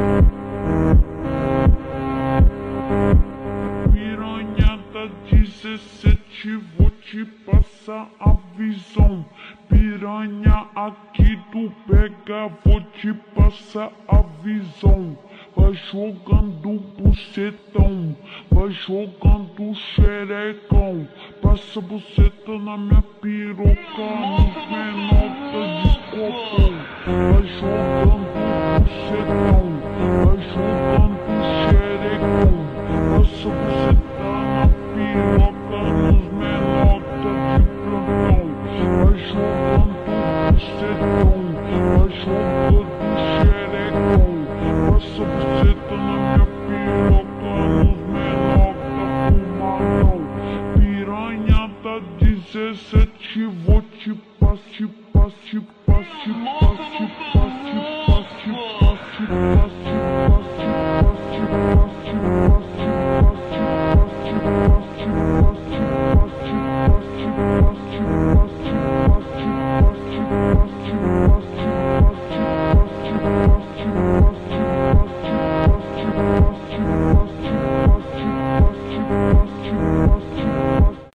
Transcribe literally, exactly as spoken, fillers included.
Piranha da dezessete, vou te passar a visão. Piranha aqui do pega, vou te passar a visão. Vai jogando bucetão, vai jogando xerecão. Passa buceta na minha piroca, nos menores de copão. Vai jogando bucetão, vai jogando xerecão. Passa buceta na piroca, nos menores de plantão. Vai jogando bucetão, vai jogando xerecão. Passa buceta na minha piroca, nos menores da fumadão. Piranha da dezessete, vou te passe, passe, passe, passe, passe, passe, passe, passe, passe.